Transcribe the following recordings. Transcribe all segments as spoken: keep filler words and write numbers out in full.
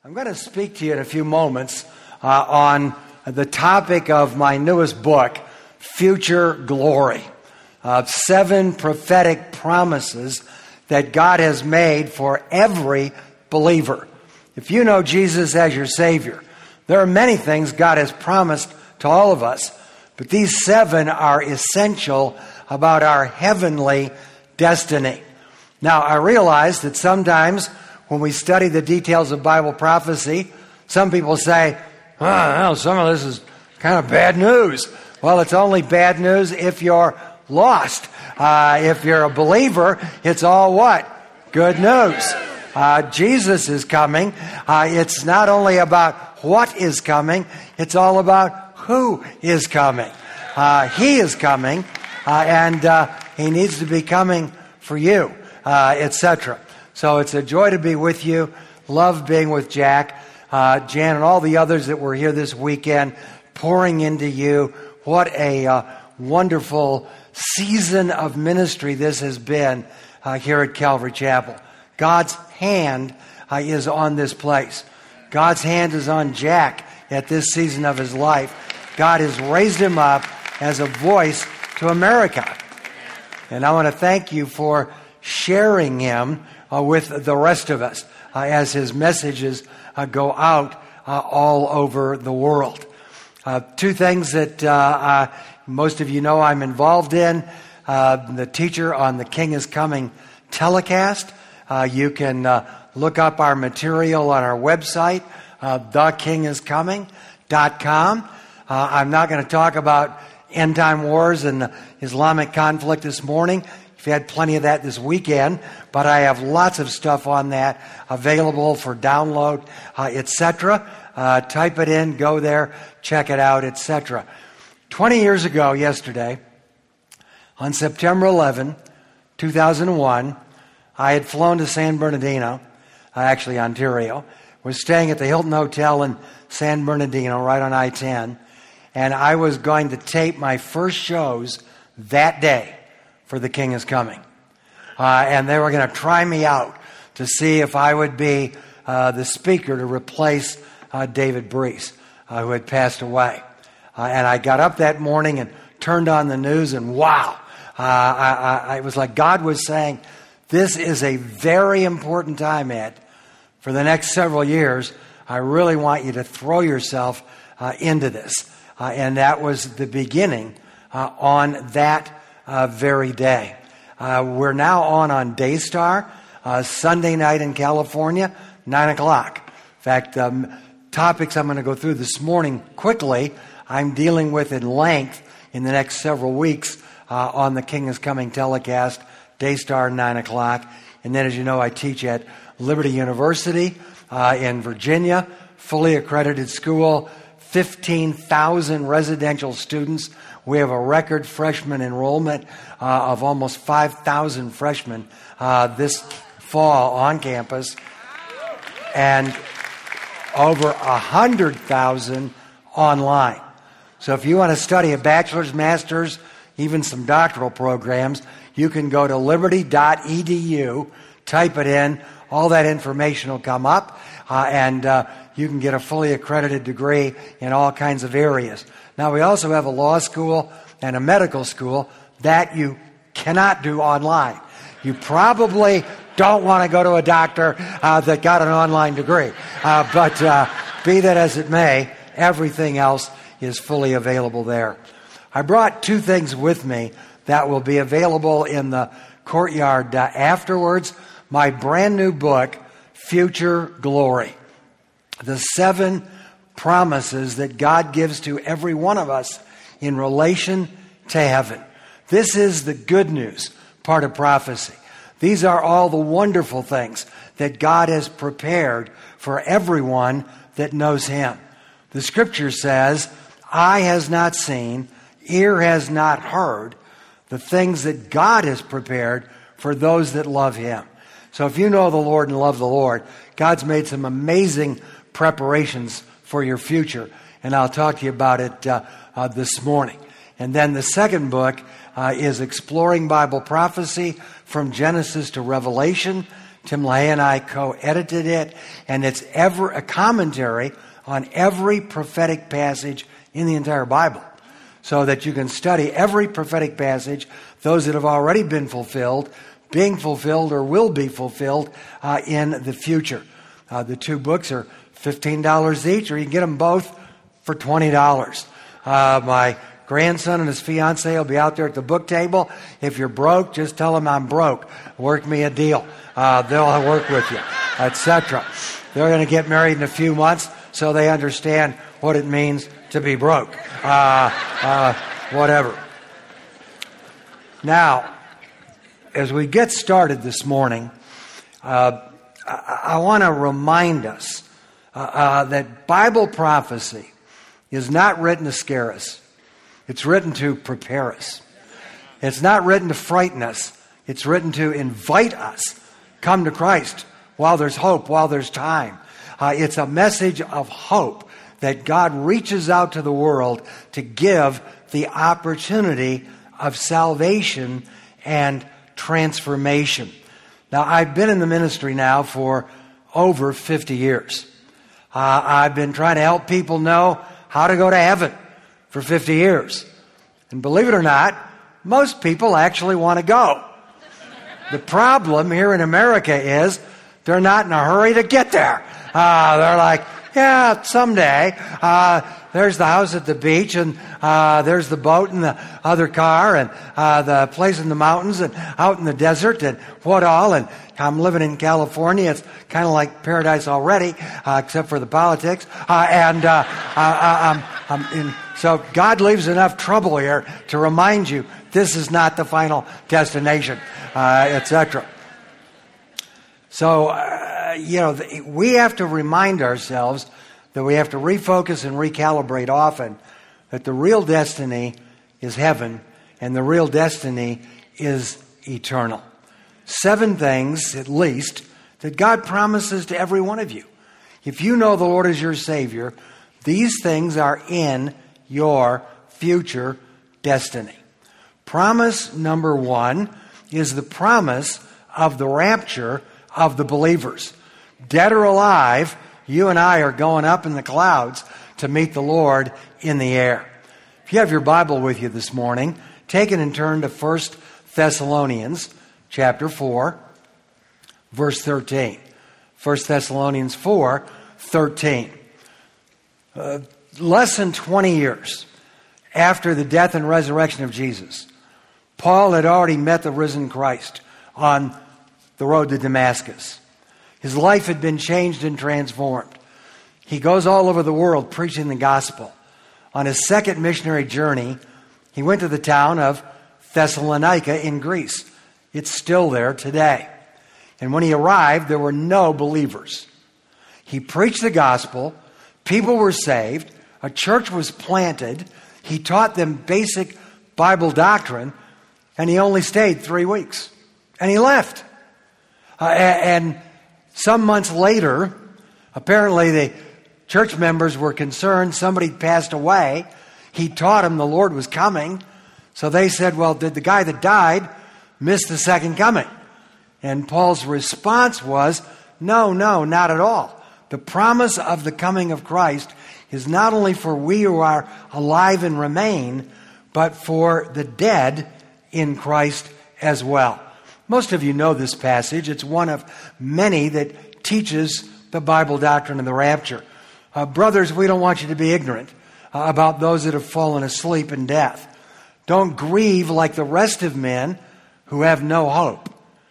I'm going to speak to you in a few moments uh, on the topic of my newest book, Future Glory. Uh, seven prophetic promises that God has made for every believer. If you know Jesus as your Savior, there are many things God has promised to all of us, but these seven are essential about our heavenly destiny. Now, I realize that sometimes when we study the details of Bible prophecy, some people say, oh, well, some of this is kind of bad news. Well, it's only bad news if you're lost. Uh, if you're a believer, it's all what? Good news. Uh, Jesus is coming. Uh, it's not only about what is coming, it's all about who is coming. Uh, he is coming, uh, and uh, he needs to be coming for you, uh, et cetera. So it's a joy to be with you. Love being with Jack, uh, Jan, and all the others that were here this weekend, pouring into you. What a uh, wonderful season of ministry this has been uh, here at Calvary Chapel. God's hand uh, is on this place. God's hand is on Jack at this season of his life. God has raised him up as a voice to America. And I want to thank you for sharing him uh, with the rest of us uh, as his messages uh, go out uh, all over the world. Uh, two things that uh, uh, most of you know I'm involved in. Uh, the teacher on the King is Coming telecast. Uh, you can uh, look up our material on our website, uh, the king is coming dot com. Uh, I'm not going to talk about end-time wars and the Islamic conflict this morning. You've had plenty of that this weekend, but I have lots of stuff on that available for download, uh, et cetera. Uh, type it in, go there, check it out, et cetera. Twenty years ago yesterday, on September eleventh, two thousand one, I had flown to San Bernardino, uh, actually Ontario. Was staying at the Hilton Hotel in San Bernardino, right on I ten, and I was going to tape my first shows that day for The King is Coming. Uh, and they were going to try me out to see if I would be uh, the speaker to replace uh, David Breese, uh, who had passed away. Uh, and I got up that morning and turned on the news, and wow, uh, I, I, it was like God was saying, this is a very important time, Ed. For the next several years, I really want you to throw yourself uh, into this. Uh, and that was the beginning uh, on that uh, very day. Uh, we're now on on Daystar, uh, Sunday night in California, nine o'clock. In fact, um, topics I'm going to go through this morning quickly, I'm dealing with in length in the next several weeks uh, on the King is Coming telecast, Daystar, nine o'clock. And then, as you know, I teach at Liberty University uh, in Virginia, fully accredited school, fifteen thousand residential students. We have a record freshman enrollment uh, of almost five thousand freshmen uh, this fall on campus, and over one hundred thousand online. So if you want to study a bachelor's, master's, even some doctoral programs, you can go to liberty dot e d u, type it in, all that information will come up, uh, and uh, you can get a fully accredited degree in all kinds of areas. Now, we also have a law school and a medical school that you cannot do online. You probably don't want to go to a doctor uh, that got an online degree. Uh, but uh, be that as it may, everything else is fully available there. I brought two things with me that will be available in the courtyard uh, afterwards. My brand new book, Future Glory. The seven promises that God gives to every one of us in relation to heaven. This is the good news part of prophecy. These are all the wonderful things that God has prepared for everyone that knows Him. The Scripture says, eye has not seen, ear has not heard, the things that God has prepared for those that love Him. So if you know the Lord and love the Lord, God's made some amazing preparations for your future, and I'll talk to you about it uh, uh, this morning. And then the second book uh, is Exploring Bible Prophecy from Genesis to Revelation, Tim LaHaye and I co-edited it, and it's ever a commentary on every prophetic passage in the entire Bible, so that you can study every prophetic passage, those that have already been fulfilled, being fulfilled, or will be fulfilled uh, in the future. Uh, the two books are fifteen dollars each, or you can get them both for twenty dollars. Uh, my grandson and his fiancée will be out there at the book table. If you're broke, just tell them I'm broke. Work me a deal. Uh, they'll work with you, et cetera. They're going to get married in a few months, so they understand what it means to be broke. Uh, uh, whatever. Now, as we get started this morning, uh, I, I want to remind us uh, uh, that Bible prophecy is not written to scare us. It's written to prepare us. It's not written to frighten us. It's written to invite us. Come to Christ while there's hope, while there's time. Uh, it's a message of hope that God reaches out to the world to give the opportunity of salvation and transformation. Now, I've been in the ministry now for over fifty years. Uh, I've been trying to help people know how to go to heaven for fifty years. And believe it or not, most people actually want to go. The problem here in America is they're not in a hurry to get there. Uh, they're like, yeah, someday. Uh, there's the house at the beach, and uh, there's the boat and the other car, and uh, the place in the mountains, and out in the desert, and what all. And I'm living in California. It's kind of like paradise already, uh, except for the politics. Uh, and uh, I, I'm, I'm in, so God leaves enough trouble here to remind you this is not the final destination, uh, et cetera. So, uh, you know, the, we have to remind ourselves that we have to refocus and recalibrate often that the real destiny is heaven and the real destiny is eternal. Seven things, at least, that God promises to every one of you. If you know the Lord is your Savior, these things are in your future destiny. Promise number one is the promise of the rapture of the believers. Dead or alive, you and I are going up in the clouds to meet the Lord in the air. If you have your Bible with you this morning, take it and turn to First Thessalonians chapter four, verse thirteen. First Thessalonians four, thirteen. Uh, less than twenty years after the death and resurrection of Jesus, Paul had already met the risen Christ on the road to Damascus. His life had been changed and transformed. He goes all over the world preaching the gospel. On his second missionary journey, he went to the town of Thessalonica in Greece. It's still there today. And when he arrived, there were no believers. He preached the gospel. People were saved. A church was planted. He taught them basic Bible doctrine. And he only stayed three weeks. And he left. Uh, and some months later, apparently the church members were concerned somebody passed away. He taught them the Lord was coming. So they said, well, did the guy that died miss the second coming? And Paul's response was, no, no, not at all. The promise of the coming of Christ is not only for we who are alive and remain, but for the dead in Christ as well. Most of you know this passage. It's one of many that teaches the Bible doctrine of the rapture. Uh, brothers, we don't want you to be ignorant uh, about those that have fallen asleep in death. Don't grieve like the rest of men who have no hope.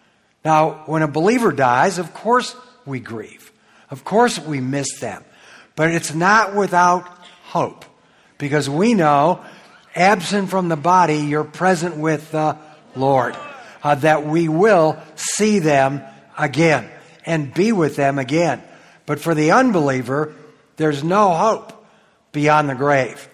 Now, when a believer dies, of course we grieve. Of course we miss them. But it's not without hope. Because we know, absent from the body, you're present with the Lord. Uh, that we will see them again and be with them again. But for the unbeliever, there's no hope beyond the grave.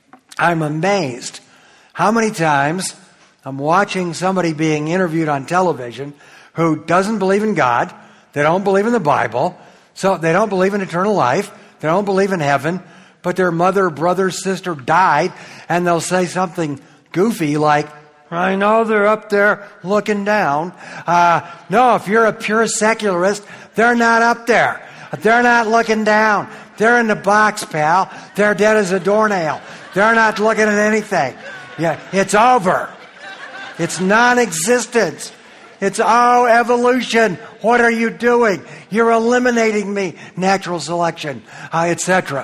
I'm amazed how many times I'm watching somebody being interviewed on television who doesn't believe in God, they don't believe in the Bible, so they don't believe in eternal life, they don't believe in heaven, but their mother, brother, sister died, and they'll say something goofy like, I know they're up there looking down. Uh, no, if you're a pure secularist, they're not up there. They're not looking down. They're in the box, pal. They're dead as a doornail. They're not looking at anything. Yeah, it's over. It's non-existence. It's, oh, evolution. What are you doing? You're eliminating me. Natural selection, uh, et cetera.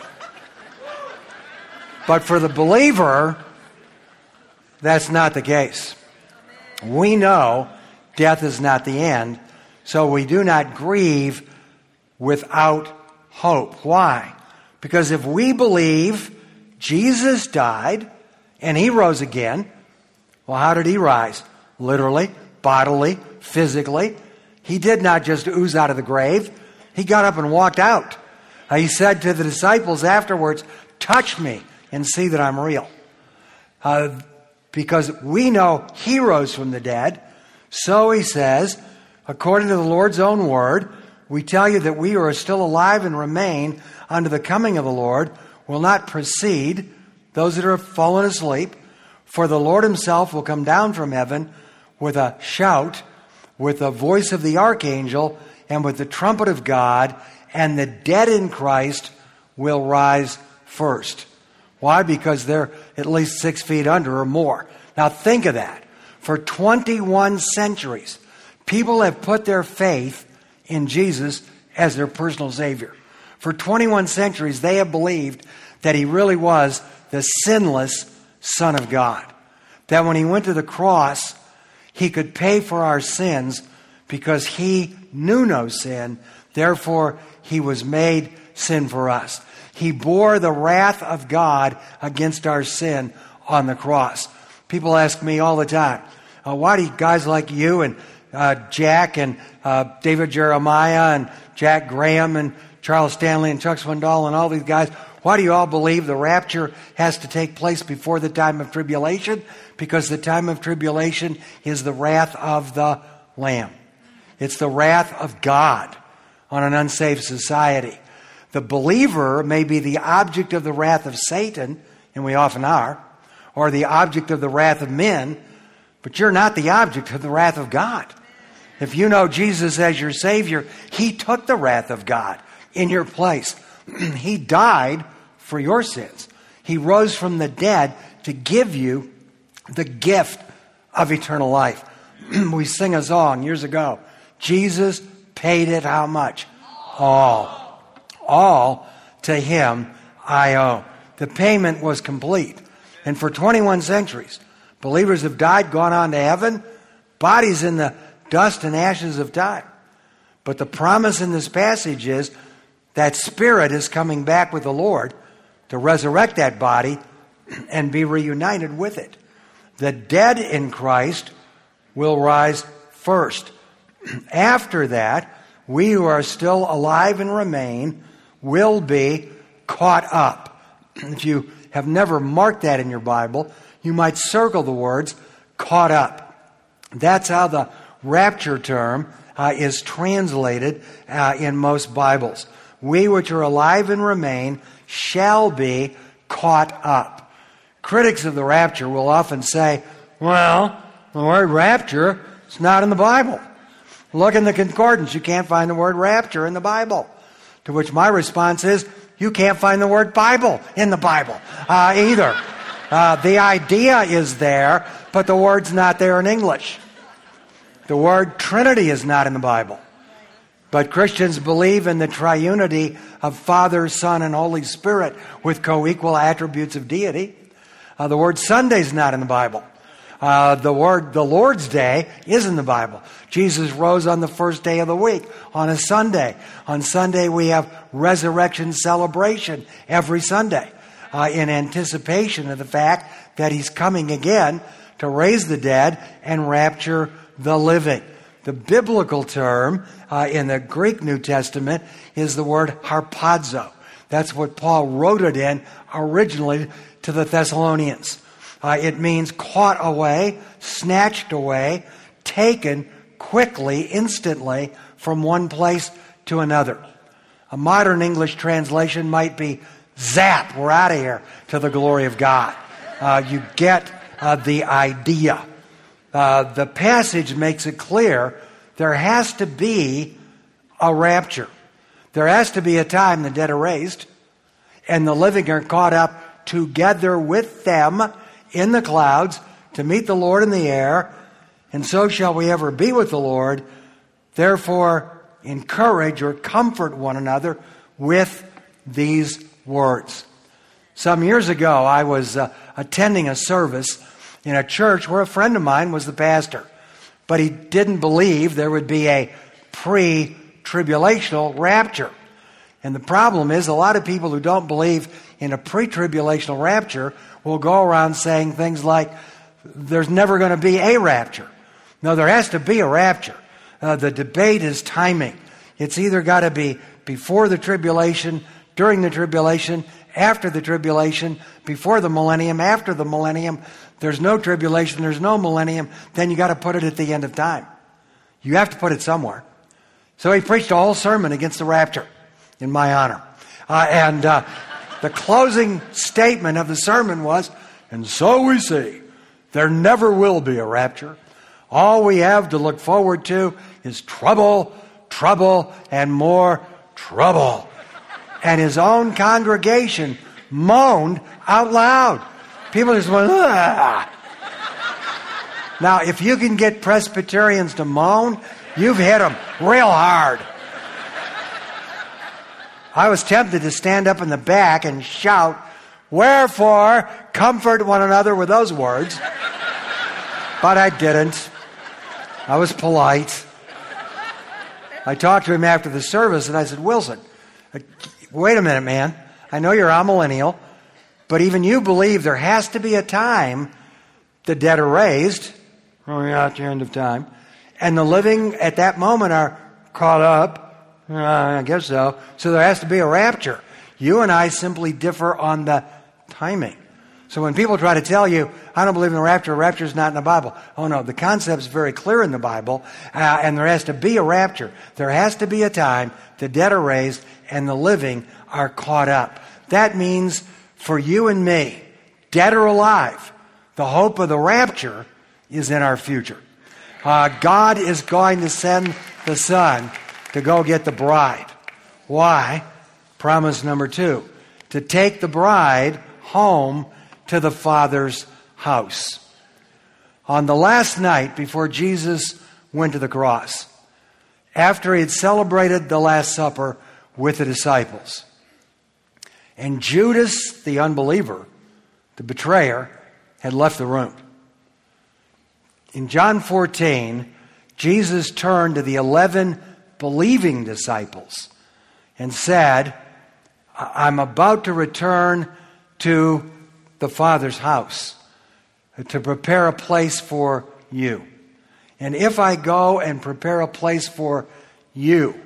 But for the believer, that's not the case. We know death is not the end, so we do not grieve without hope. Why? Because if we believe Jesus died and He rose again, well, how did He rise? Literally, bodily, physically. He did not just ooze out of the grave. He got up and walked out. Uh, he said to the disciples afterwards, touch me and see that I'm real. Uh, because we know He rose from the dead. So He says, according to the Lord's own word, we tell you that we who are still alive and remain unto the coming of the Lord will not precede those that are fallen asleep. For the Lord Himself will come down from heaven with a shout, with the voice of the archangel, and with the trumpet of God, and the dead in Christ will rise first. Why? Because they're at least six feet under or more. Now think of that. For twenty-one centuries, people have put their faith in Jesus as their personal Savior. For twenty-one centuries, they have believed that He really was the sinless Son of God. That when He went to the cross, He could pay for our sins because He knew no sin. Therefore, He was made sin for us. He bore the wrath of God against our sin on the cross. People ask me all the time, uh, why do guys like you and uh, Jack and uh, David Jeremiah and Jack Graham and Charles Stanley and Chuck Swindoll and all these guys, why do you all believe the rapture has to take place before the time of tribulation? Because the time of tribulation is the wrath of the Lamb. It's the wrath of God on an unsaved society. The believer may be the object of the wrath of Satan, and we often are, or the object of the wrath of men, but you're not the object of the wrath of God. If you know Jesus as your Savior, He took the wrath of God in your place. He died for your sins. He rose from the dead to give you the gift of eternal life. We sing a song years ago. Jesus paid it how much? All. All to Him I owe. The payment was complete. And for twenty-one centuries, believers have died, gone on to heaven, bodies in the dust and ashes of time. But the promise in this passage is that spirit is coming back with the Lord to resurrect that body and be reunited with it. The dead in Christ will rise first. After that, we who are still alive and remain will be caught up. If you have never marked that in your Bible, you might circle the words caught up. That's how the rapture term uh, is translated uh, in most Bibles. We which are alive and remain shall be caught up. Critics of the rapture will often say, well, the word rapture is not in the Bible. Look in the concordance. You can't find the word rapture in the Bible. To which my response is, you can't find the word Bible in the Bible uh, either. Uh, the idea is there, but the word's not there in English. The word Trinity is not in the Bible. But Christians believe in the triunity of Father, Son, and Holy Spirit with co-equal attributes of deity. Uh, the word Sunday is not in the Bible. Uh, the word the Lord's Day is in the Bible. Jesus rose on the first day of the week, on a Sunday. On Sunday we have resurrection celebration every Sunday uh, in anticipation of the fact that He's coming again to raise the dead and rapture the living. The biblical term uh, in the Greek New Testament is the word harpazo. That's what Paul wrote it in originally to the Thessalonians. Uh, it means caught away, snatched away, taken quickly, instantly from one place to another. A modern English translation might be zap, we're out of here to the glory of God. Uh, you get uh, the idea. Uh, the passage makes it clear there has to be a rapture. There has to be a time the dead are raised and the living are caught up together with them in the clouds to meet the Lord in the air, and so shall we ever be with the Lord. Therefore, encourage or comfort one another with these words. Some years ago, I was uh, attending a service in a church where a friend of mine was the pastor, but he didn't believe there would be a pre-tribulational rapture. And the problem is a lot of people who don't believe in a pre-tribulational rapture will go around saying things like, there's never going to be a rapture. No, there has to be a rapture. Uh, the debate is timing. It's either got to be before the tribulation, during the tribulation, after the tribulation, before the millennium, after the millennium. There's no tribulation, there's no millennium. Then you got to put it at the end of time. You have to put it somewhere. So he preached a whole sermon against the rapture in my honor. Uh, and uh, the closing statement of the sermon was, and so we see, there never will be a rapture. All we have to look forward to is trouble, trouble, and more trouble. And his own congregation moaned out loud. People just went, ah. Now, if you can get Presbyterians to moan, you've hit them real hard. I was tempted to stand up in the back and shout, wherefore, comfort one another with those words. But I didn't. I was polite. I talked to him after the service and I said, Wilson, wait a minute, man. I know you're amillennial, but even you believe there has to be a time the dead are raised. Oh, yeah, at the end of time. And the living at that moment are caught up. Uh, I guess so. So there has to be a rapture. You and I simply differ on the timing. So when people try to tell you, I don't believe in the rapture, rapture is not in the Bible. Oh no, the concept is very clear in the Bible, uh, and there has to be a rapture. There has to be a time the dead are raised and the living are caught up. That means for you and me, dead or alive, the hope of the rapture is in our future. Uh, God is going to send the Son to go get the bride. Why? Promise number two, to take the bride home to the Father's house. On the last night before Jesus went to the cross, after he had celebrated the Last Supper with the disciples, and Judas, the unbeliever, the betrayer, had left the room. In John fourteen, Jesus turned to the eleven believing disciples and said, I'm about to return to the Father's house to prepare a place for you. And if I go and prepare a place for you,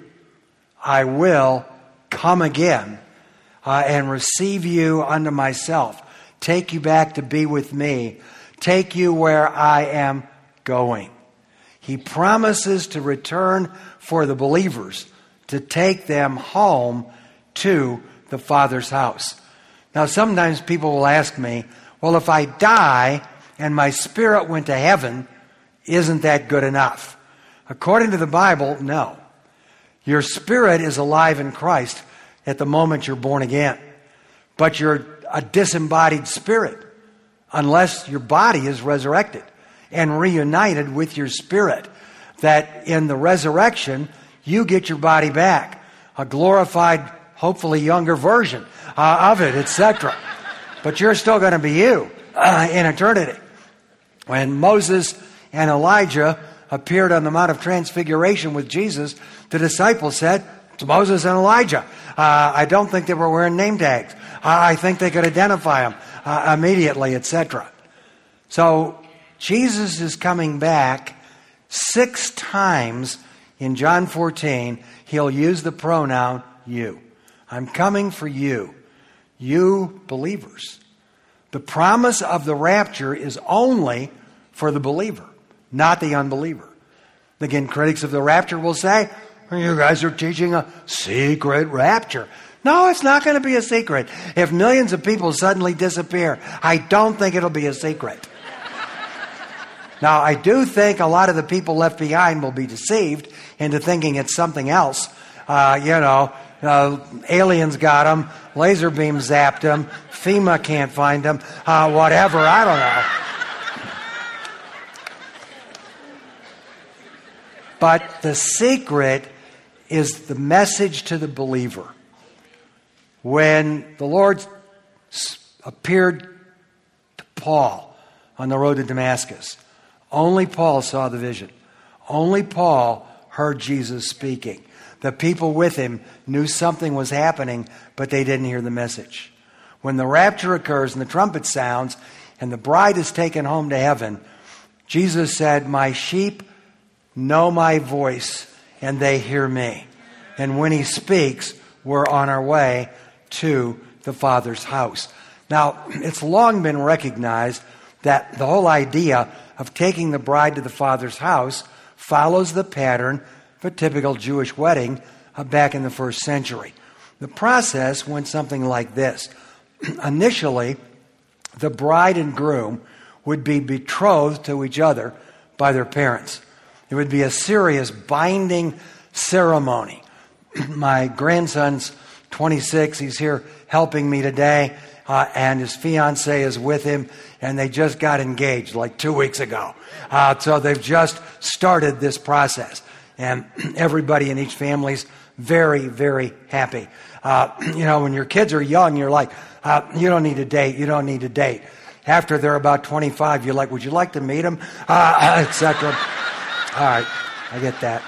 I will come again uh, and receive you unto myself, take you back to be with me, take you where I am going. He promises to return for the believers, to take them home to the Father's house. Now, sometimes people will ask me, well, if I die and my spirit went to heaven, isn't that good enough? According to the Bible, no. Your spirit is alive in Christ at the moment you're born again. But you're a disembodied spirit unless your body is resurrected and reunited with your spirit. That in the resurrection, you get your body back. A glorified, hopefully younger version uh, of it, et cetera. But you're still going to be you uh, in eternity. When Moses and Elijah appeared on the Mount of Transfiguration with Jesus, the disciples said, it's Moses and Elijah. Uh, I don't think they were wearing name tags. Uh, I think they could identify them uh, immediately, et cetera. So Jesus is coming back six times in John fourteen. He'll use the pronoun you. I'm coming for you, you believers. The promise of the rapture is only for the believer, not the unbeliever. Again, critics of the rapture will say, you guys are teaching a secret rapture. No, it's not going to be a secret. If millions of people suddenly disappear, I don't think it'll be a secret. Now, I do think a lot of the people left behind will be deceived into thinking it's something else. Uh, you know, uh, aliens got them, laser beam zapped them, FEMA can't find them, uh, whatever, I don't know. But the secret is the message to the believer. When the Lord appeared to Paul on the road to Damascus, only Paul saw the vision. Only Paul heard Jesus speaking. The people with him knew something was happening, but they didn't hear the message. When the rapture occurs and the trumpet sounds and the bride is taken home to heaven, Jesus said, "My sheep know my voice and they hear me." And when he speaks, we're on our way to the Father's house. Now, it's long been recognized that the whole idea of taking the bride to the Father's house follows the pattern of a typical Jewish wedding uh, back in the first century. The process went something like this. Initially, the bride and groom would be betrothed to each other by their parents. It would be a serious binding ceremony. My grandson's twenty-six. He's here helping me today. Uh, and his fiancée is with him. And they just got engaged like two weeks ago. Uh, so they've just started this process. And everybody in each family's very, very happy. Uh, you know, when your kids are young, you're like, uh, you don't need to date. You don't need to date. After they're about twenty-five, you're like, would you like to meet him? Uh, et cetera. All right, I get that.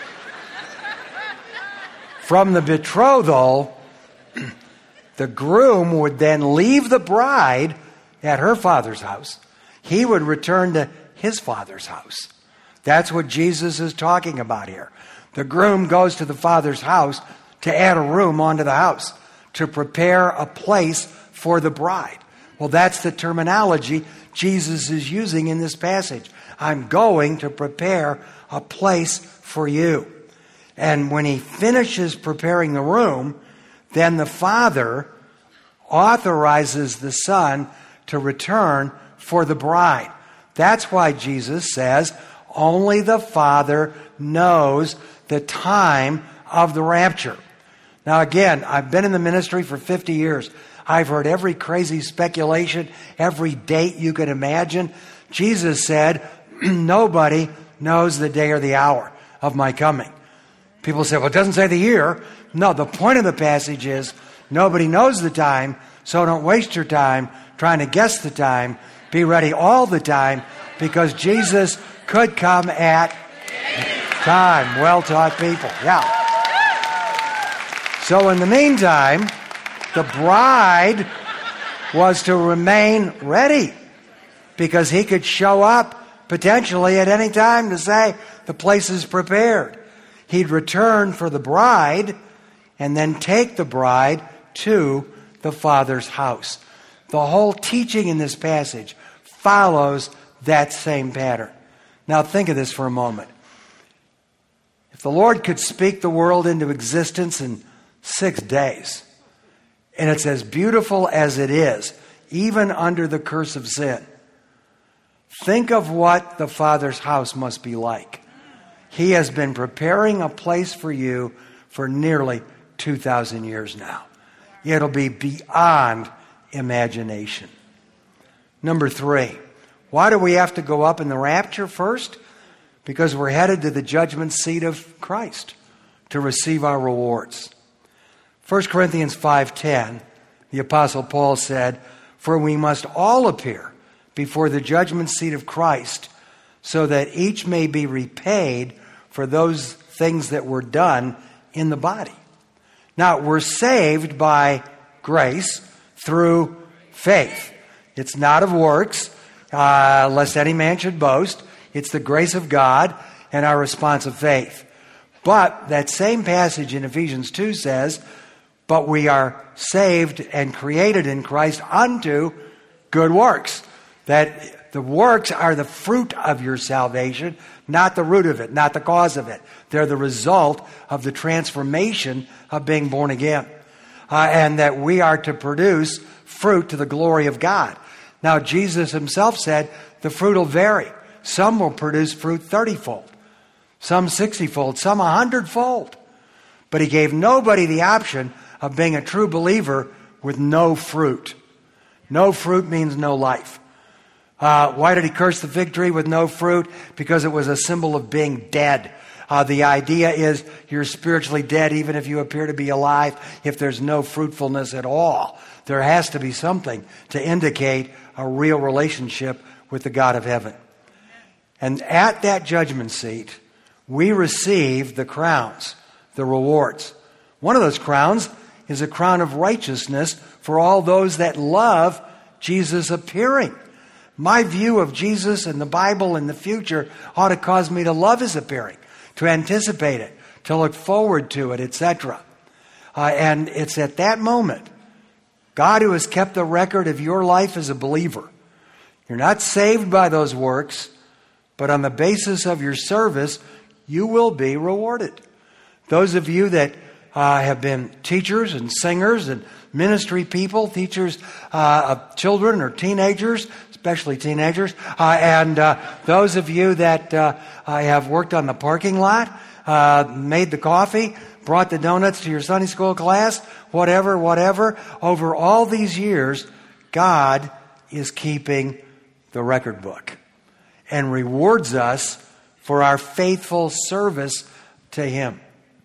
From the betrothal, the groom would then leave the bride at her father's house. He would return to his father's house. That's what Jesus is talking about here. The groom goes to the father's house to add a room onto the house, to prepare a place for the bride. Well, that's the terminology Jesus is using in this passage. I'm going to prepare a place for you. And when he finishes preparing the room, then the Father authorizes the Son to return for the bride. That's why Jesus says only the Father knows the time of the rapture. Now again, I've been in the ministry for fifty years. I've heard every crazy speculation, every date you could imagine. Jesus said, nobody knows the day or the hour of my coming. People say, well, it doesn't say the year. No, the point of the passage is nobody knows the time, so don't waste your time trying to guess the time. Be ready all the time, because Jesus could come at time. Well-taught people. Yeah. So in the meantime, the bride was to remain ready, because he could show up potentially at any time to say, the place is prepared. He'd return for the bride and then take the bride to the Father's house. The whole teaching in this passage follows that same pattern. Now think of this for a moment. If the Lord could speak the world into existence in six days, and it's as beautiful as it is, even under the curse of sin, think of what the Father's house must be like. He has been preparing a place for you for nearly two thousand years now. It'll be beyond imagination. Number three, why do we have to go up in the rapture first? Because we're headed to the judgment seat of Christ to receive our rewards. First Corinthians five ten, the Apostle Paul said, "For we must all appear before the judgment seat of Christ, so that each may be repaid for those things that were done in the body." Now, we're saved by grace through faith. It's not of works, uh, lest any man should boast. It's the grace of God and our response of faith. But that same passage in Ephesians two says, but we are saved and created in Christ unto good works. That the works are the fruit of your salvation, not the root of it, not the cause of it. They're the result of the transformation of being born again. Uh, and that we are to produce fruit to the glory of God. Now, Jesus himself said the fruit will vary. some will produce fruit thirty-fold, some sixty-fold, some one hundred-fold. But he gave nobody the option of being a true believer with no fruit. No fruit means no life. Uh, why did he curse the fig tree with no fruit? Because it was a symbol of being dead. Uh, the idea is you're spiritually dead even if you appear to be alive if there's no fruitfulness at all. There has to be something to indicate a real relationship with the God of heaven. And at that judgment seat, we receive the crowns, the rewards. One of those crowns is a crown of righteousness for all those that love Jesus appearing. My view of Jesus and the Bible in the future ought to cause me to love his appearing, to anticipate it, to look forward to it, et cetera. Uh, and it's at that moment, God who has kept the record of your life as a believer. You're not saved by those works, but on the basis of your service, you will be rewarded. Those of you that uh, have been teachers and singers and ministry people, teachers uh, of children or teenagers, especially teenagers, uh, and uh, those of you that uh, have worked on the parking lot, uh, made the coffee, brought the donuts to your Sunday school class, whatever, whatever. Over all these years, God is keeping the record book and rewards us for our faithful service to him.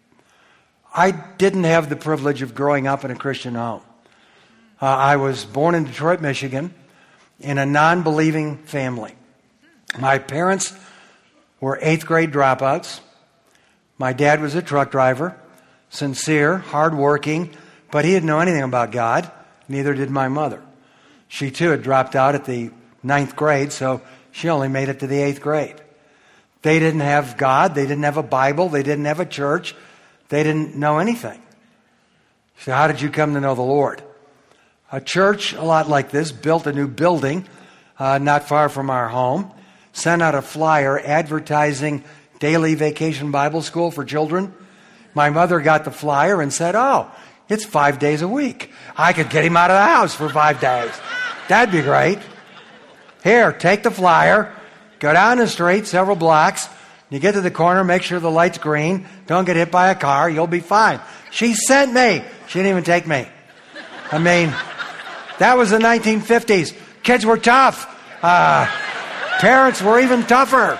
I didn't have the privilege of growing up in a Christian home. Uh, I was born in Detroit, Michigan, in a non-believing family. My parents were eighth grade dropouts. My dad was a truck driver, sincere, hardworking, but he didn't know anything about God. Neither did my mother. She too had dropped out at the ninth grade, so she only made it to the eighth grade. They didn't have God. They didn't have a Bible. They didn't have a church. They didn't know anything. So how did you come to know the Lord? A church, a lot like this, built a new building uh, not far from our home, sent out a flyer advertising daily vacation Bible school for children. My mother got the flyer and said, oh, it's five days a week. I could get him out of the house for five days. That'd be great. Here, take the flyer, go down the street several blocks. You get to the corner, make sure the light's green. Don't get hit by a car. You'll be fine. She sent me. She didn't even take me. I mean, that was the nineteen fifties. Kids were tough. Uh, parents were even tougher.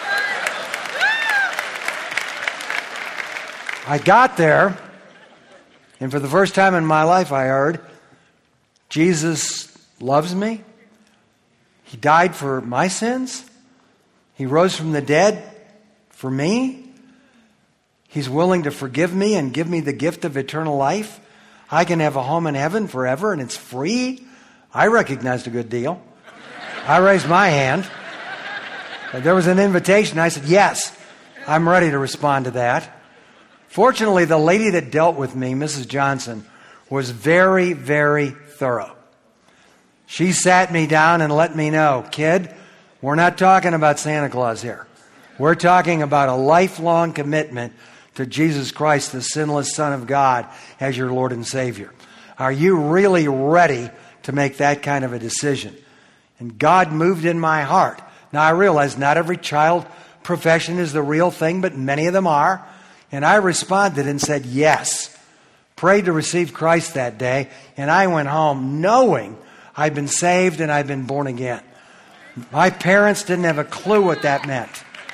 I got there, and for the first time in my life, I heard, Jesus loves me. He died for my sins. He rose from the dead for me. He's willing to forgive me and give me the gift of eternal life. I can have a home in heaven forever, and it's free. I recognized a good deal. I raised my hand. There was an invitation. I said, yes, I'm ready to respond to that. Fortunately, the lady that dealt with me, Missus Johnson, was very, very thorough. She sat me down and let me know, kid, we're not talking about Santa Claus here. We're talking about a lifelong commitment to Jesus Christ, the sinless Son of God, as your Lord and Savior. Are you really ready to make that kind of a decision? And God moved in my heart. Now, I realize not every child profession is the real thing, but many of them are. And I responded and said, yes. Prayed to receive Christ that day, and I went home knowing I'd been saved and I'd been born again. My parents didn't have a clue what that meant.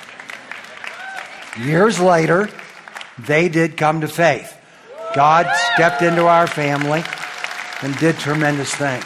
Years later, they did come to faith. God stepped into our family and did tremendous things.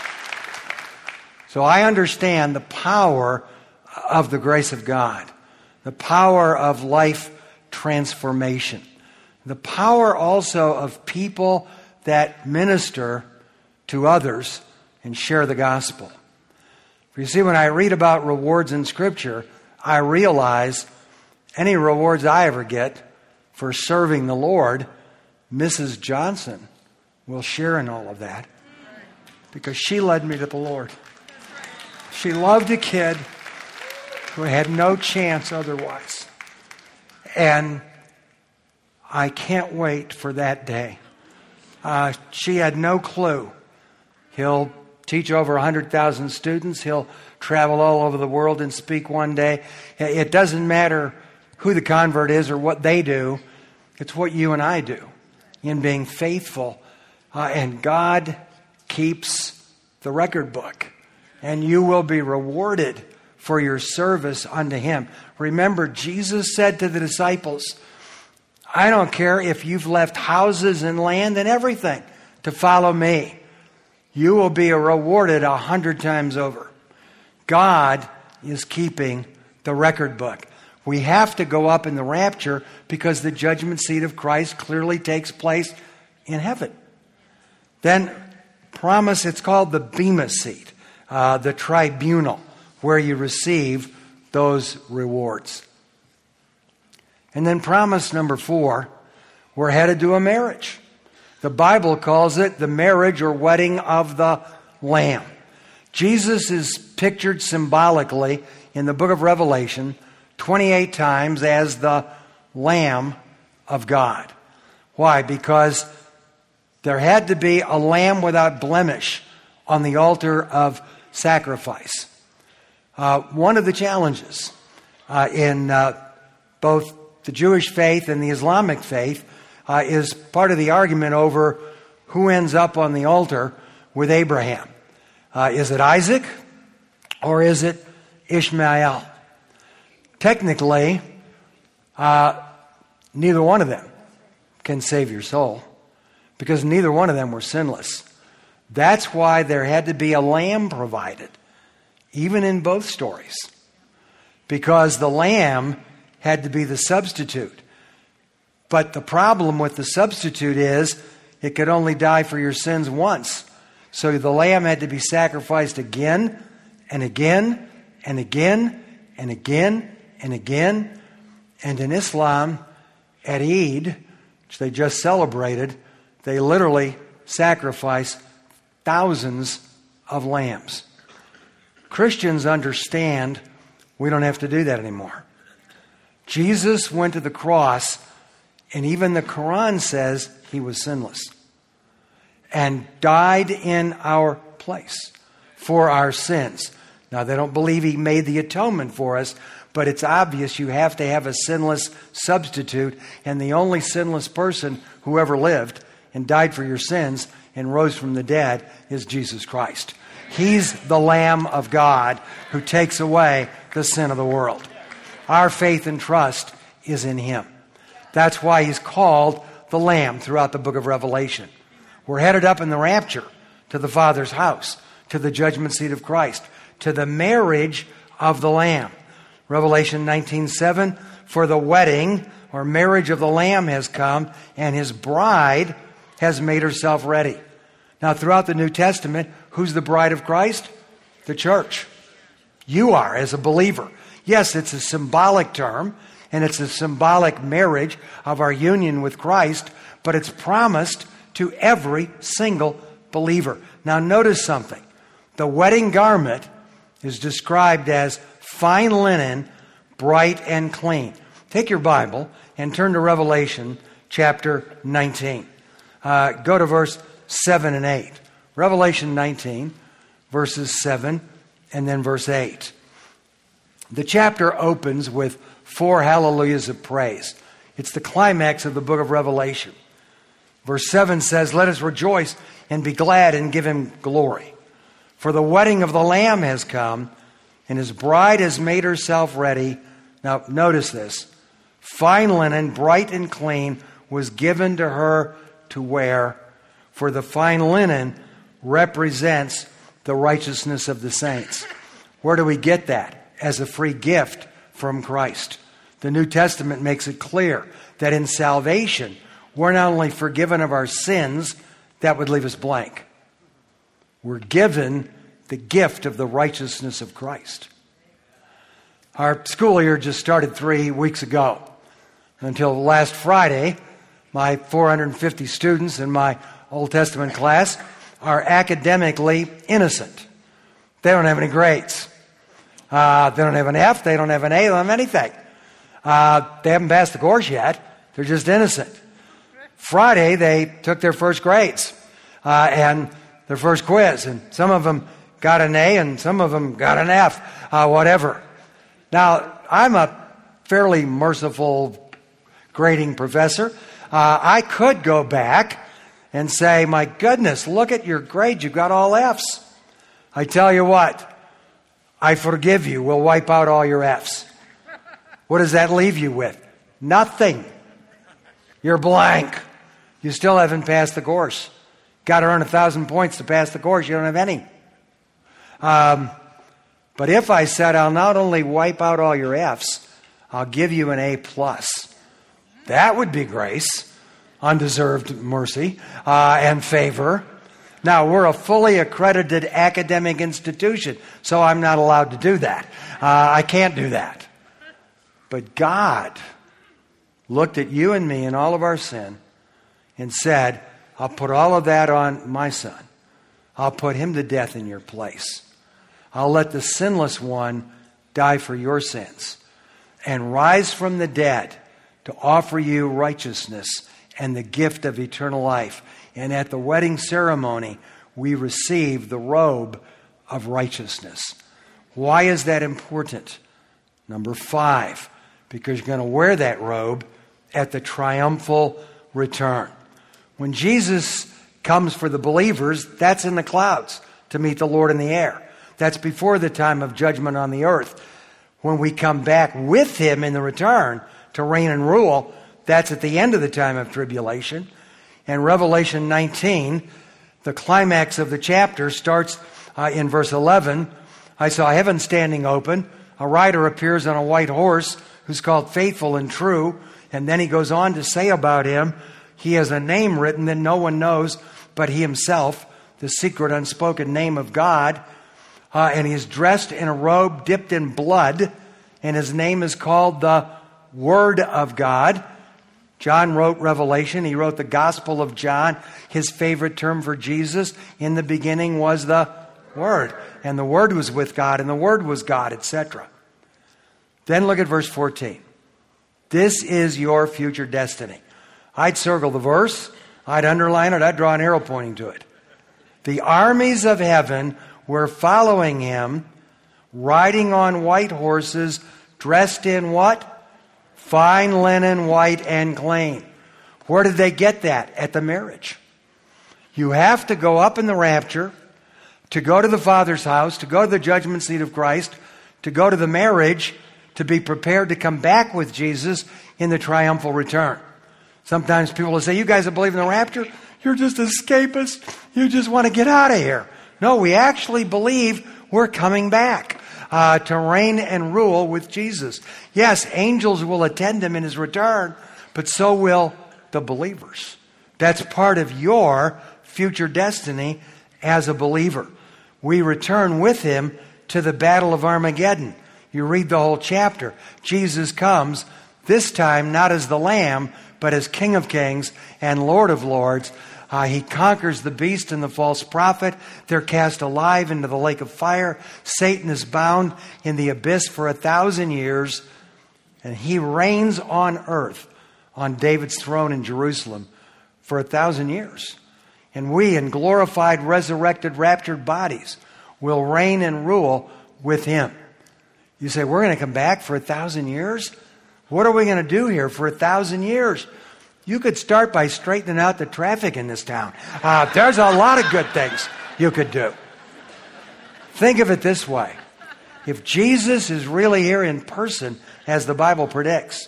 So I understand the power of the grace of God, the power of life transformation, the power also of people that minister to others and share the gospel. You see, when I read about rewards in Scripture, I realize any rewards I ever get for serving the Lord, Missus Johnson will share in all of that because she led me to the Lord. She loved a kid who had no chance otherwise. And I can't wait for that day. Uh, she had no clue. He'll teach over one hundred thousand students. He'll travel all over the world and speak one day. It doesn't matter who the convert is or what they do. It's what you and I do in being faithful. Uh, and God keeps the record book. And you will be rewarded for your service unto Him. Remember, Jesus said to the disciples, I don't care if you've left houses and land and everything to follow me. You will be rewarded a hundred times over. God is keeping the record book. We have to go up in the rapture because the judgment seat of Christ clearly takes place in heaven. Then promise, it's called the Bema seat, uh, the tribunal, where you receive those rewards. And then promise number four, we're headed to a marriage. The Bible calls it the marriage or wedding of the Lamb. Jesus is pictured symbolically in the book of Revelation twenty-eight times as the Lamb of God. Why? Because there had to be a lamb without blemish on the altar of sacrifice. Uh, one of the challenges uh, in uh, both the Jewish faith and the Islamic faith uh, is part of the argument over who ends up on the altar with Abraham. Uh, is it Isaac or is it Ishmael? Technically, uh, neither one of them can save your soul because neither one of them were sinless. That's why there had to be a lamb provided, even in both stories, because the lamb had to be the substitute. But the problem with the substitute is it could only die for your sins once. So the lamb had to be sacrificed again and again and again and again and again. And in Islam, at Eid, which they just celebrated, they literally sacrifice thousands of lambs. Christians understand we don't have to do that anymore. Jesus went to the cross, and even the Quran says He was sinless and died in our place for our sins. Now, they don't believe He made the atonement for us, but it's obvious you have to have a sinless substitute, and the only sinless person who ever lived and died for your sins and rose from the dead is Jesus Christ. He's the Lamb of God who takes away the sin of the world. Our faith and trust is in Him. That's why He's called the Lamb throughout the book of Revelation. We're headed up in the rapture to the Father's house, to the judgment seat of Christ, to the marriage of the Lamb. Revelation nineteen seven, for the wedding or marriage of the Lamb has come, and His bride has made herself ready. Now, throughout the New Testament, who's the bride of Christ? The church. You are, as a believer. Yes, it's a symbolic term, and it's a symbolic marriage of our union with Christ, but it's promised to every single believer. Now, notice something. The wedding garment is described as fine linen, bright and clean. Take your Bible and turn to Revelation chapter nineteen. Uh, go to verse seven and eight. Revelation nineteen, verses seven and then verse eight. The chapter opens with four hallelujahs of praise. It's the climax of the book of Revelation. Verse seven says, let us rejoice and be glad and give Him glory. For the wedding of the Lamb has come, and His bride has made herself ready. Now, notice this. Fine linen, bright and clean, was given to her to wear, for the fine linen represents the righteousness of the saints. Where do we get that? As a free gift from Christ. The New Testament makes it clear that in salvation, we're not only forgiven of our sins, that would leave us blank. We're given the gift of the righteousness of Christ. Our school year just started three weeks ago. Until last Friday, my four hundred fifty students in my Old Testament class are academically innocent. They don't have any grades. Uh, they don't have an F. They don't have an A. They don't have anything. Uh, they haven't passed the course yet. They're just innocent. Friday, they took their first grades. Uh, and their first quiz, and some of them got an A and some of them got an F, uh, whatever. Now, I'm a fairly merciful grading professor. Uh, I could go back and say, my goodness, look at your grade. You got all Fs. I tell you what, I forgive you. We'll wipe out all your Fs. What does that leave you with? Nothing. You're blank. You still haven't passed the course. Got to earn a thousand points to pass the course. You don't have any. Um, but if I said, I'll not only wipe out all your Fs, I'll give you an A plus. That would be grace, undeserved mercy, uh, and favor. Now, we're a fully accredited academic institution, so I'm not allowed to do that. Uh, I can't do that. But God looked at you and me and all of our sin and said, I'll put all of that on my son. I'll put him to death in your place. I'll let the sinless one die for your sins and rise from the dead to offer you righteousness and the gift of eternal life. And at the wedding ceremony, we receive the robe of righteousness. Why is that important? Number five, because you're going to wear that robe at the triumphal return. When Jesus comes for the believers, that's in the clouds to meet the Lord in the air. That's before the time of judgment on the earth. When we come back with him in the return to reign and rule, that's at the end of the time of tribulation. And Revelation nineteen, the climax of the chapter, starts uh, in verse eleven. I saw heaven standing open. A rider appears on a white horse who's called Faithful and True. And then he goes on to say about him, he has a name written that no one knows but he himself, the secret unspoken name of God. Uh, and he is dressed in a robe dipped in blood. And his name is called the Word of God. John wrote Revelation. He wrote the Gospel of John. His favorite term for Jesus, in the beginning was the Word. And the Word was with God, and the Word was God, et cetera. Then look at verse fourteen. This is your future destiny. I'd circle the verse. I'd underline it. I'd draw an arrow pointing to it. The armies of heaven were following him, riding on white horses, dressed in what? Fine linen, white and clean. Where did they get that? At the marriage. You have to go up in the rapture, to go to the Father's house, to go to the judgment seat of Christ, to go to the marriage, to be prepared to come back with Jesus in the triumphal return. Sometimes people will say, you guys that believe in the rapture, you're just escapists. You just want to get out of here. No, we actually believe we're coming back uh, to reign and rule with Jesus. Yes, angels will attend him in his return, but so will the believers. That's part of your future destiny as a believer. We return with him to the battle of Armageddon. You read the whole chapter. Jesus comes, this time not as the Lamb, but as King of Kings and Lord of Lords. Uh, he conquers the beast and the false prophet. They're cast alive into the lake of fire. Satan is bound in the abyss for a thousand years. And he reigns on earth on David's throne in Jerusalem for a thousand years. And we, in glorified, resurrected, raptured bodies, will reign and rule with him. You say, we're going to come back for a thousand years? What are we going to do here for a thousand years? You could start by straightening out the traffic in this town. Uh, there's a lot of good things you could do. Think of it this way. If Jesus is really here in person, as the Bible predicts,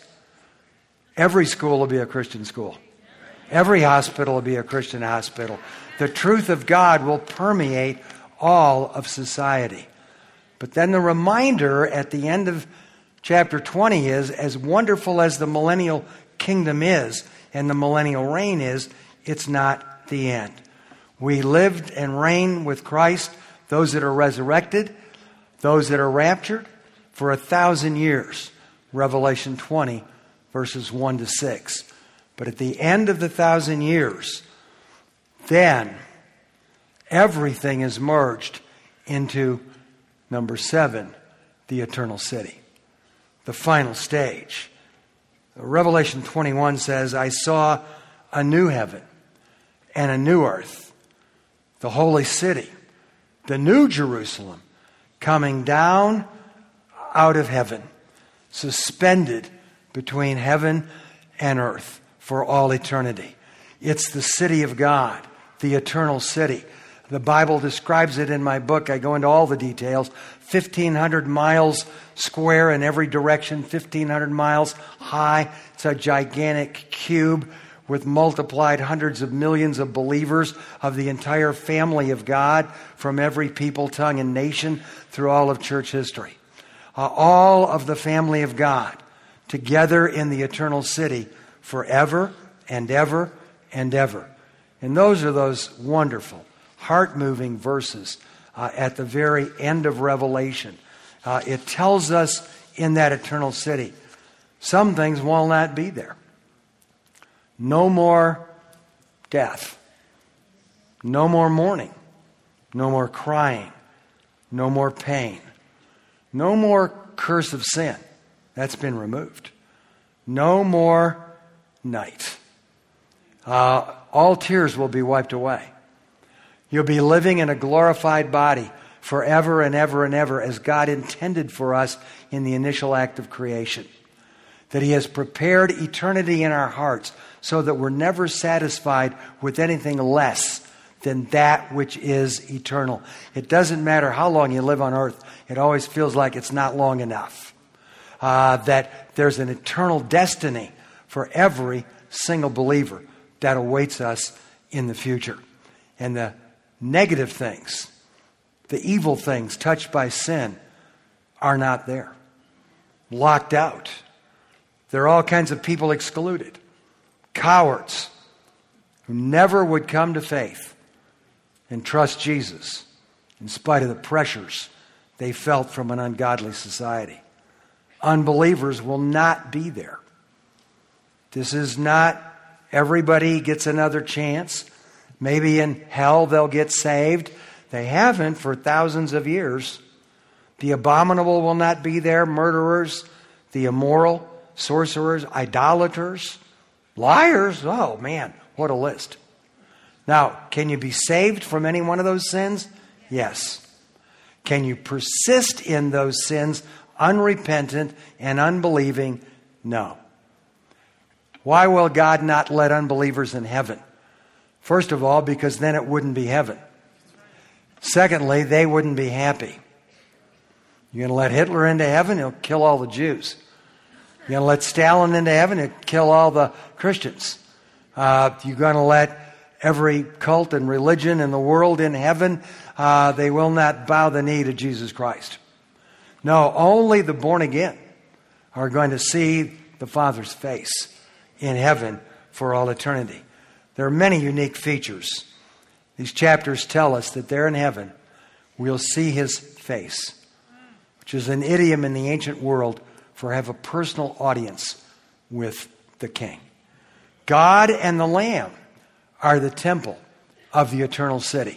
every school will be a Christian school. Every hospital will be a Christian hospital. The truth of God will permeate all of society. But then the reminder at the end of chapter twenty is, as wonderful as the millennial kingdom is and the millennial reign is, it's not the end. We lived and reign with Christ, those that are resurrected, those that are raptured, for a thousand years. Revelation twenty, verses one to six. But at the end of the thousand years, then everything is merged into number seven, the eternal city. The final stage. Revelation twenty-one says, I saw a new heaven and a new earth. the holy city, the new Jerusalem, coming down out of heaven, suspended between heaven and earth for all eternity. It's the city of God, the eternal city. The Bible describes it in my book. I go into all the details. fifteen hundred miles square in every direction, fifteen hundred miles high. It's a gigantic cube with multiplied hundreds of millions of believers of the entire family of God from every people, tongue, and nation through all of church history. Uh, all of the family of God together in the eternal city forever and ever and ever. And those are those wonderful, heart-moving verses uh, at the very end of Revelation. Uh, it tells us in that eternal city, some things will not be there. No more death. No more mourning. No more crying. No more pain. No more curse of sin. That's been removed. No more night. Uh, all tears will be wiped away. You'll be living in a glorified body forever and ever and ever as God intended for us in the initial act of creation. That He has prepared eternity in our hearts so that we're never satisfied with anything less than that which is eternal. It doesn't matter how long you live on earth. It always feels like it's not long enough. Uh, that there's an eternal destiny for every single believer that awaits us in the future. And the negative things, the evil things touched by sin are not there. Locked out. There are all kinds of people excluded. Cowards who never would come to faith and trust Jesus in spite of the pressures they felt from an ungodly society. Unbelievers will not be there. This is not everybody gets another chance. Maybe in hell they'll get saved. They haven't for thousands of years. The abominable will not be there. Murderers, the immoral, sorcerers, idolaters, liars. Oh man, what a list. Now, can you be saved from any one of those sins? Yes. Can you persist in those sins unrepentant and unbelieving? No. Why will God not let unbelievers in heaven? First of all, because then it wouldn't be heaven. Secondly, they wouldn't be happy. You're going to let Hitler into heaven, he'll kill all the Jews. You're going to let Stalin into heaven, he'll kill all the Christians. Uh, you're going to let every cult and religion in the world in heaven, uh, they will not bow the knee to Jesus Christ. No, only the born again are going to see the Father's face in heaven for all eternity. There are many unique features. These chapters tell us that there in heaven we'll see His face, which is an idiom in the ancient world for have a personal audience with the King. God and the Lamb are the temple of the eternal city.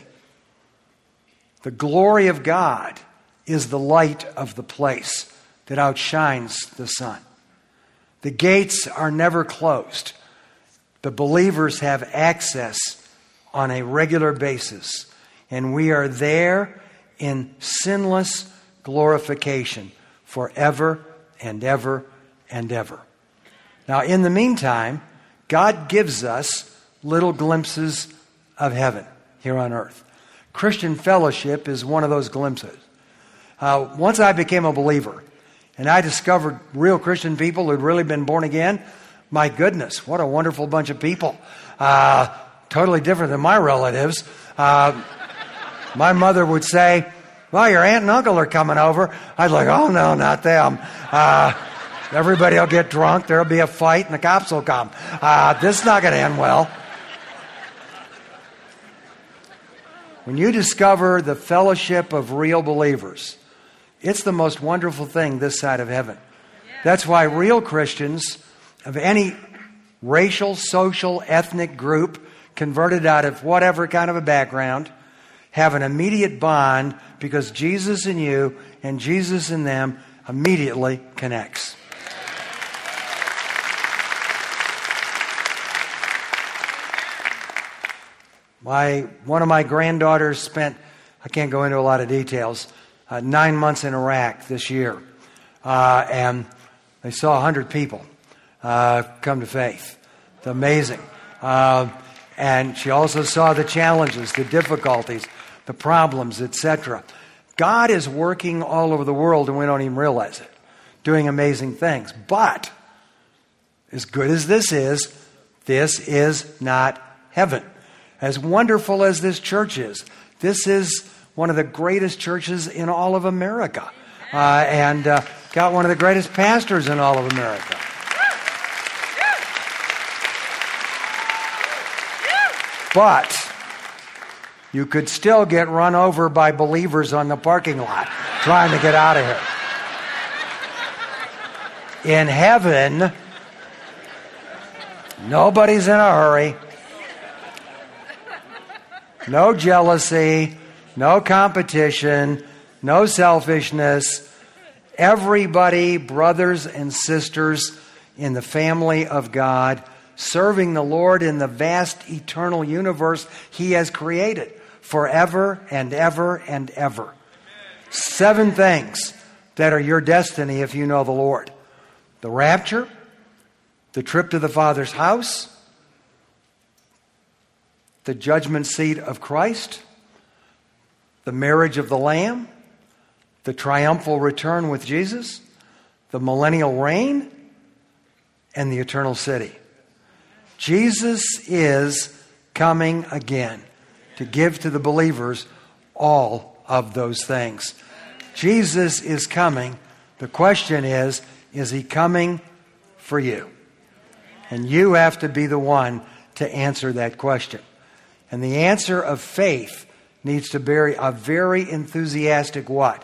The glory of God is the light of the place that outshines the sun. The gates are never closed. The believers have access on a regular basis, and we are there in sinless glorification forever and ever and ever. Now, in the meantime, God gives us little glimpses of heaven here on earth. Christian fellowship is one of those glimpses. Uh, once I became a believer and I discovered real Christian people who'd really been born again, my goodness, what a wonderful bunch of people. Uh, totally different than my relatives. Uh, my mother would say, well, your aunt and uncle are coming over. I was like, oh, no, not them. Uh, everybody will get drunk. There'll be a fight and the cops will come. Uh, this is not going to end well. When you discover the fellowship of real believers, it's the most wonderful thing this side of heaven. That's why real Christians of any racial, social, ethnic group, converted out of whatever kind of a background, have an immediate bond because Jesus in you and Jesus in them immediately connects. My, one of my granddaughters spent, I can't go into a lot of details, uh, nine months in Iraq this year. Uh, and they saw one hundred people uh, come to faith. It's amazing. Uh, and she also saw the challenges, the difficulties, the problems, et cetera. God is working all over the world and we don't even realize it, doing amazing things. But as good as this is, this is not heaven. As wonderful as this church is, this is one of the greatest churches in all of America. Uh, and uh, got one of the greatest pastors in all of America. But you could still get run over by believers on the parking lot trying to get out of here. In heaven, nobody's in a hurry. No jealousy, no competition, no selfishness. Everybody, brothers and sisters in the family of God, serving the Lord in the vast eternal universe He has created forever and ever and ever. Seven things that are your destiny if you know the Lord. The rapture, the trip to the Father's house, the judgment seat of Christ, the marriage of the Lamb, the triumphal return with Jesus, the millennial reign, and the eternal city. Jesus is coming again to give to the believers all of those things. Jesus is coming. The question is, is He coming for you? And you have to be the one to answer that question. And the answer of faith needs to be a very enthusiastic what?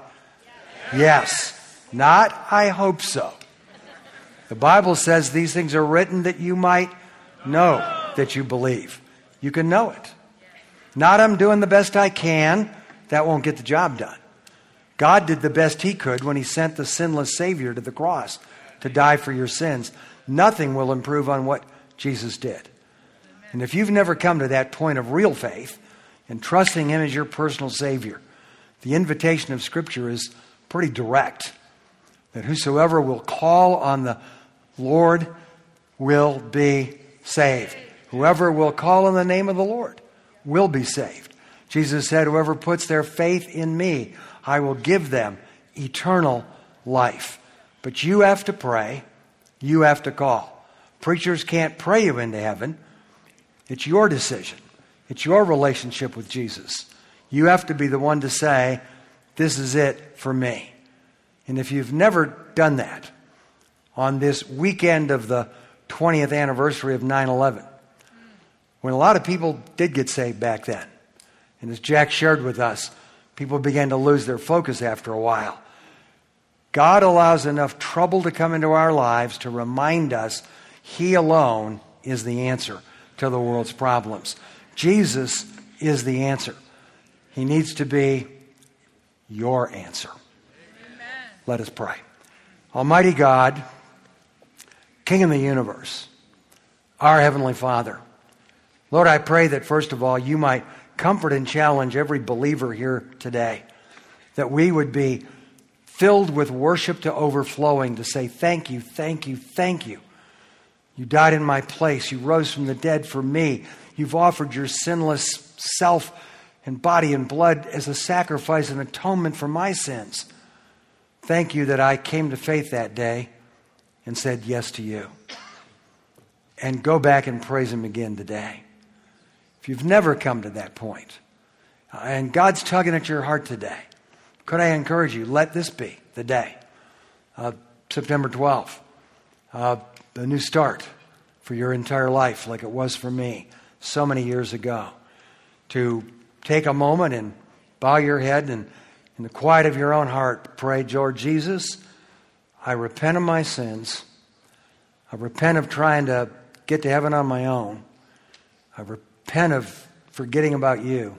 Yes. Not, I hope so. The Bible says these things are written that you might know that you believe. You can know it. Not, I'm doing the best I can. That won't get the job done. God did the best He could when He sent the sinless Savior to the cross to die for your sins. Nothing will improve on what Jesus did. And if you've never come to that point of real faith and trusting Him as your personal Savior, the invitation of Scripture is pretty direct. That whosoever will call on the Lord will be saved. Whoever will call on the name of the Lord will be saved. Jesus said, whoever puts their faith in me, I will give them eternal life. But you have to pray. You have to call. Preachers can't pray you into heaven. It's your decision. It's your relationship with Jesus. You have to be the one to say, this is it for me. And if you've never done that, on this weekend of the twentieth anniversary of nine eleven, when a lot of people did get saved back then, and as Jack shared with us, people began to lose their focus after a while. God allows enough trouble to come into our lives to remind us He alone is the answer to the world's problems. Jesus is the answer. He needs to be your answer. Amen. Let us pray. Almighty God, King of the universe, our Heavenly Father, Lord, I pray that first of all, You might comfort and challenge every believer here today, that we would be filled with worship to overflowing to say, thank You, thank You, thank You. You died in my place. You rose from the dead for me. You've offered Your sinless self and body and blood as a sacrifice and atonement for my sins. Thank You that I came to faith that day and said yes to You. And go back and praise Him again today. If you've never come to that point, and God's tugging at your heart today, could I encourage you, let this be the day, uh, September twelfth, uh, the new start for your entire life like it was for me so many years ago. To take a moment and bow your head and in the quiet of your own heart pray, Lord Jesus, I repent of my sins. I repent of trying to get to heaven on my own. I repent of forgetting about You.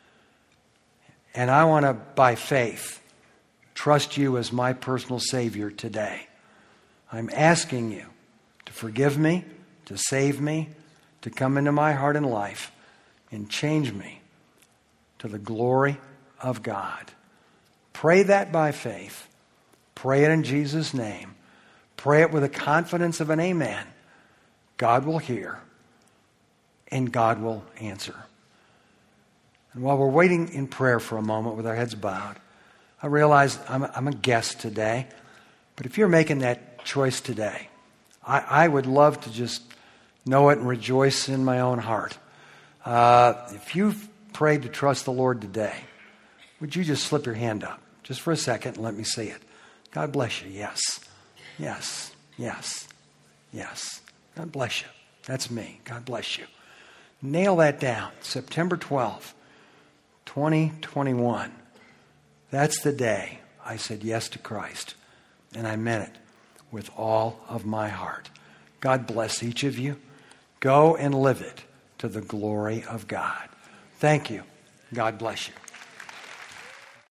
And I want to, by faith, trust You as my personal Savior today. I'm asking You to forgive me, to save me, to come into my heart and life. and change me to the glory of God. Pray that by faith. Pray it in Jesus' name. Pray it with the confidence of an amen. God will hear, and God will answer. And while we're waiting in prayer for a moment with our heads bowed, I realize I'm a, I'm a guest today, but if you're making that choice today, I, I would love to just know it and rejoice in my own heart. Uh, if you've prayed to trust the Lord today, would you just slip your hand up just for a second and let me see it? God bless you. Yes. Yes. Yes. Yes. God bless you. That's me. God bless you. Nail that down. September twelfth, twenty twenty-one. That's the day I said yes to Christ. And I meant it with all of my heart. God bless each of you. Go and live it to the glory of God. Thank you. God bless you.